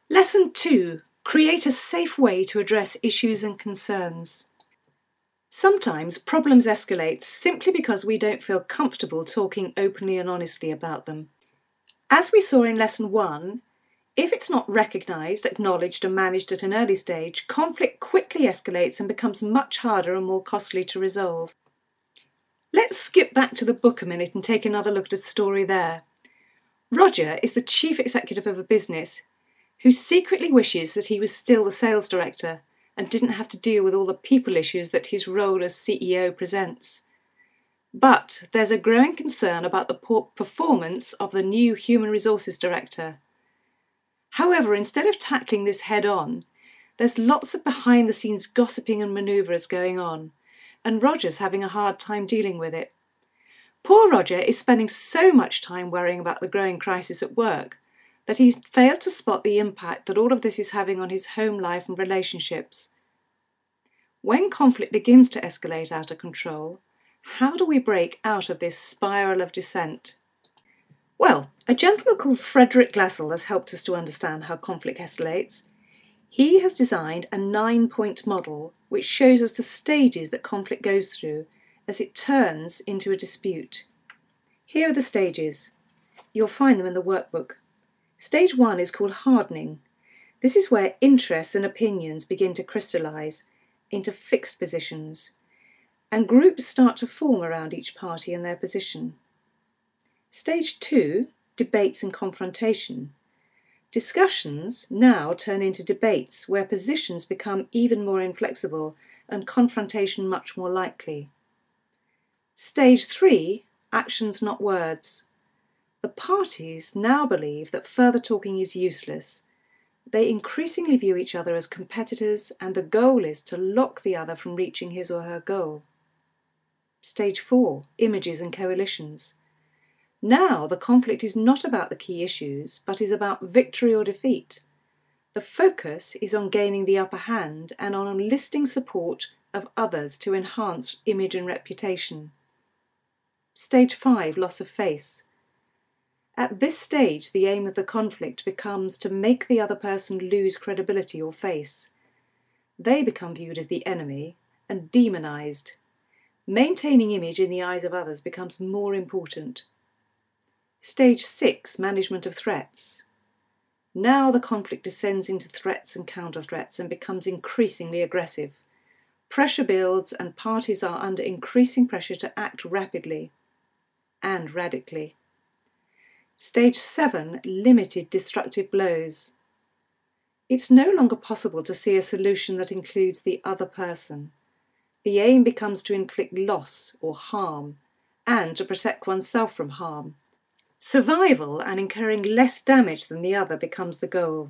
Lesson 2. Create a safe way to address issues and concerns. Sometimes problems escalate simply because we don't feel comfortable talking openly and honestly about them. As we saw in Lesson 1, if it's not recognised, acknowledged and managed at an early stage, conflict quickly escalates and becomes much harder and more costly to resolve. Let's skip back to the book a minute and take another look at a story there. Roger is the chief executive of a business who secretly wishes that he was still the sales director and didn't have to deal with all the people issues that his role as CEO presents. But there's a growing concern about the poor performance of the new human resources director. However, instead of tackling this head on, there's lots of behind the scenes gossiping and manoeuvres going on, and Roger's having a hard time dealing with it. Poor Roger is spending so much time worrying about the growing crisis at work that he's failed to spot the impact that all of this is having on his home life and relationships. When conflict begins to escalate out of control, how do we break out of this spiral of dissent? Well, a gentleman called Frederick Glassell has helped us to understand how conflict escalates. He has designed a 9-point model which shows us the stages that conflict goes through as it turns into a dispute. Here are the stages. You'll find them in the workbook. Stage 1 is called hardening. This is where interests and opinions begin to crystallise into fixed positions, and groups start to form around each party and their position. Stage 2, debates and confrontation. Discussions now turn into debates where positions become even more inflexible and confrontation much more likely. Stage 3, actions not words. The parties now believe that further talking is useless. They increasingly view each other as competitors, and the goal is to lock the other from reaching his or her goal. Stage 4, images and coalitions. Now the conflict is not about the key issues, but is about victory or defeat. The focus is on gaining the upper hand and on enlisting support of others to enhance image and reputation. Stage 5, loss of face. At this stage, the aim of the conflict becomes to make the other person lose credibility or face. They become viewed as the enemy and demonized. Maintaining image in the eyes of others becomes more important. Stage 6, management of threats. Now the conflict descends into threats and counter-threats and becomes increasingly aggressive. Pressure builds and parties are under increasing pressure to act rapidly and radically. Stage 7, limited destructive blows. It's no longer possible to see a solution that includes the other person. The aim becomes to inflict loss or harm and to protect oneself from harm. Survival and incurring less damage than the other becomes the goal.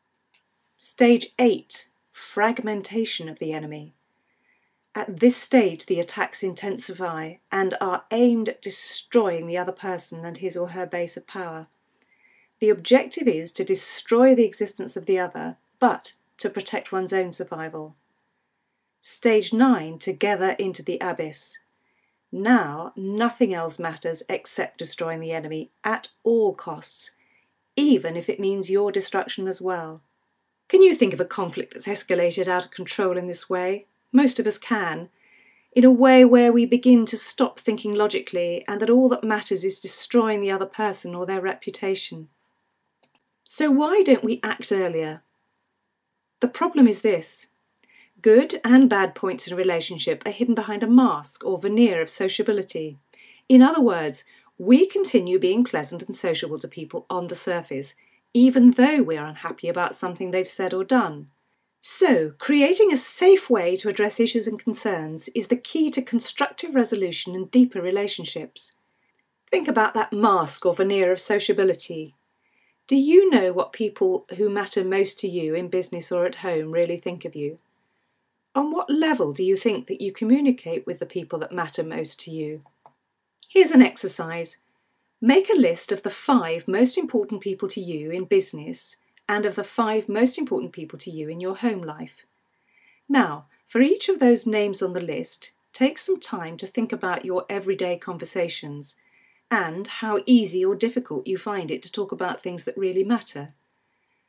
Stage 8, fragmentation of the enemy. At this stage, the attacks intensify and are aimed at destroying the other person and his or her base of power. The objective is to destroy the existence of the other, but to protect one's own survival. Stage 9, together into the abyss. Now, nothing else matters except destroying the enemy at all costs, even if it means your destruction as well. Can you think of a conflict that's escalated out of control in this way? Most of us can, in a way where we begin to stop thinking logically and that all that matters is destroying the other person or their reputation. So why don't we act earlier? The problem is this. Good and bad points in a relationship are hidden behind a mask or veneer of sociability. In other words, we continue being pleasant and sociable to people on the surface, even though we are unhappy about something they've said or done. So, creating a safe way to address issues and concerns is the key to constructive resolution and deeper relationships. Think about that mask or veneer of sociability. Do you know what people who matter most to you in business or at home really think of you? On what level do you think that you communicate with the people that matter most to you? Here's an exercise. Make a list of the 5 most important people to you in business and of the 5 most important people to you in your home life. Now, for each of those names on the list, take some time to think about your everyday conversations and how easy or difficult you find it to talk about things that really matter.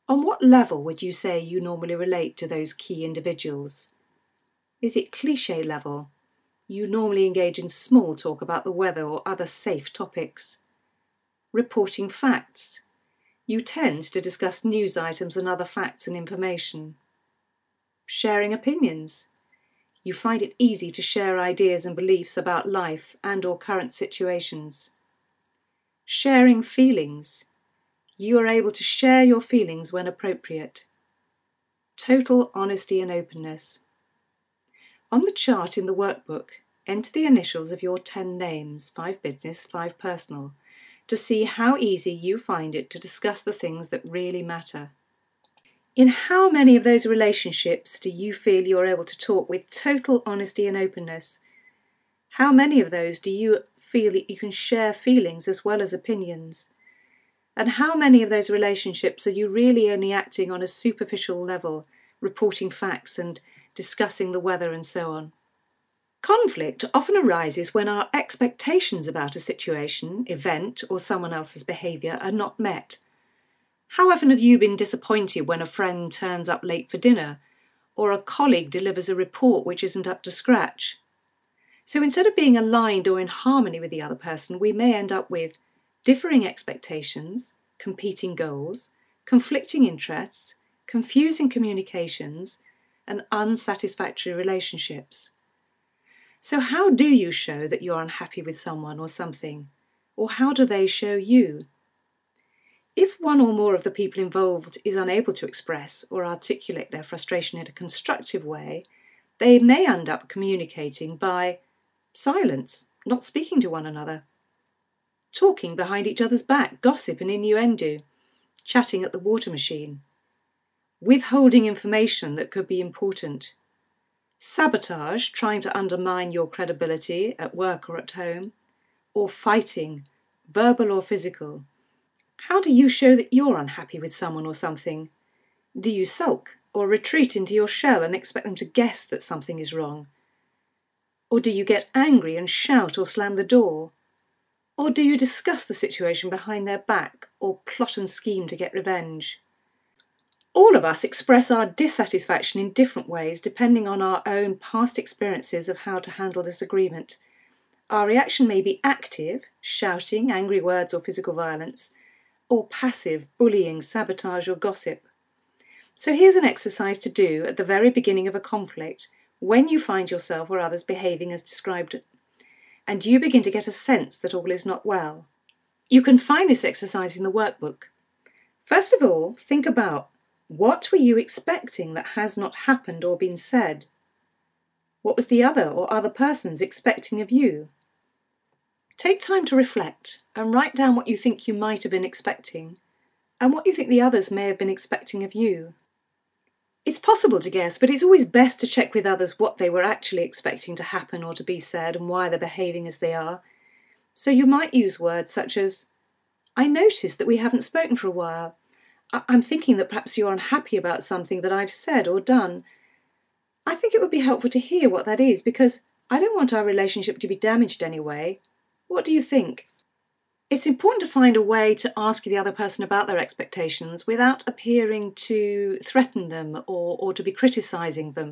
On what level would you say you normally relate to those key individuals? Is it cliché level? You normally engage in small talk about the weather or other safe topics. Reporting facts. You tend to discuss news items and other facts and information. Sharing opinions. You find it easy to share ideas and beliefs about life and/or current situations. Sharing feelings. You are able to share your feelings when appropriate. Total honesty and openness. On the chart in the workbook, enter the initials of your 10 names, 5 business, 5 personal, to see how easy you find it to discuss the things that really matter. In how many of those relationships do you feel you're able to talk with total honesty and openness? How many of those do you feel that you can share feelings as well as opinions? And how many of those relationships are you really only acting on a superficial level, reporting facts and discussing the weather and so on? Conflict often arises when our expectations about a situation, event, or someone else's behaviour are not met. How often have you been disappointed when a friend turns up late for dinner, or a colleague delivers a report which isn't up to scratch? So instead of being aligned or in harmony with the other person, we may end up with differing expectations, competing goals, conflicting interests, confusing communications, and unsatisfactory relationships. So how do you show that you're unhappy with someone or something? Or how do they show you? If one or more of the people involved is unable to express or articulate their frustration in a constructive way, they may end up communicating by silence, not speaking to one another, talking behind each other's back, gossip and innuendo, chatting at the water machine, withholding information that could be important, sabotage, trying to undermine your credibility at work or at home, or fighting, verbal or physical. How do you show that you're unhappy with someone or something? Do you sulk or retreat into your shell and expect them to guess that something is wrong? Or do you get angry and shout or slam the door? Or do you discuss the situation behind their back or plot and scheme to get revenge? All of us express our dissatisfaction in different ways depending on our own past experiences of how to handle disagreement. Our reaction may be active, shouting, angry words or physical violence, or passive, bullying, sabotage or gossip. So here's an exercise to do at the very beginning of a conflict when you find yourself or others behaving as described, and you begin to get a sense that all is not well. You can find this exercise in the workbook. First of all, think about what were you expecting that has not happened or been said? What was the other or other persons expecting of you? Take time to reflect and write down what you think you might have been expecting and what you think the others may have been expecting of you. It's possible to guess, but it's always best to check with others what they were actually expecting to happen or to be said and why they're behaving as they are. So you might use words such as, I noticed that we haven't spoken for a while. I'm thinking that perhaps you're unhappy about something that I've said or done. I think it would be helpful to hear what that is because I don't want our relationship to be damaged anyway. What do you think? It's important to find a way to ask the other person about their expectations without appearing to threaten them or to be criticising them.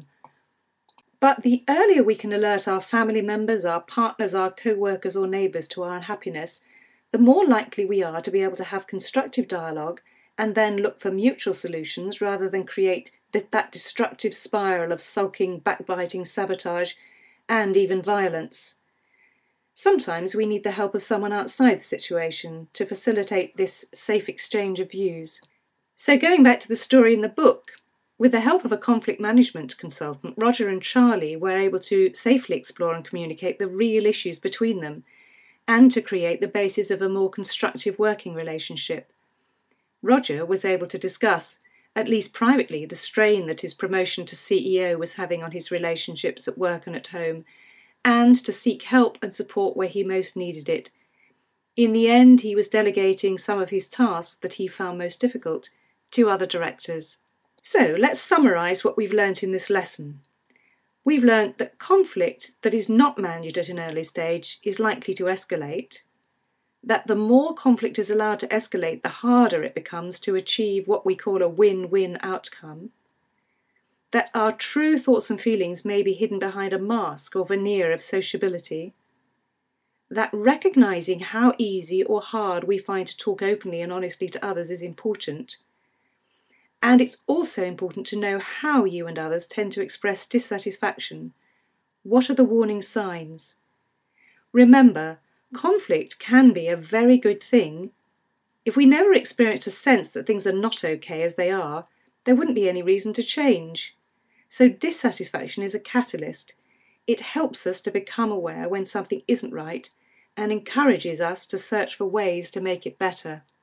But the earlier we can alert our family members, our partners, our co-workers or neighbours to our unhappiness, the more likely we are to be able to have constructive dialogue and then look for mutual solutions rather than create that destructive spiral of sulking, backbiting, sabotage and even violence. Sometimes we need the help of someone outside the situation to facilitate this safe exchange of views. So going back to the story in the book, with the help of a conflict management consultant, Roger and Charlie were able to safely explore and communicate the real issues between them and to create the basis of a more constructive working relationship. Roger was able to discuss, at least privately, the strain that his promotion to CEO was having on his relationships at work and at home, and to seek help and support where he most needed it. In the end, he was delegating some of his tasks that he found most difficult to other directors. So let's summarise what we've learnt in this lesson. We've learnt that conflict that is not managed at an early stage is likely to escalate, that the more conflict is allowed to escalate, the harder it becomes to achieve what we call a win-win outcome, that our true thoughts and feelings may be hidden behind a mask or veneer of sociability, that recognising how easy or hard we find to talk openly and honestly to others is important. And it's also important to know how you and others tend to express dissatisfaction. What are the warning signs? Remember, conflict can be a very good thing. If we never experienced a sense that things are not okay as they are, there wouldn't be any reason to change. So dissatisfaction is a catalyst. It helps us to become aware when something isn't right and encourages us to search for ways to make it better.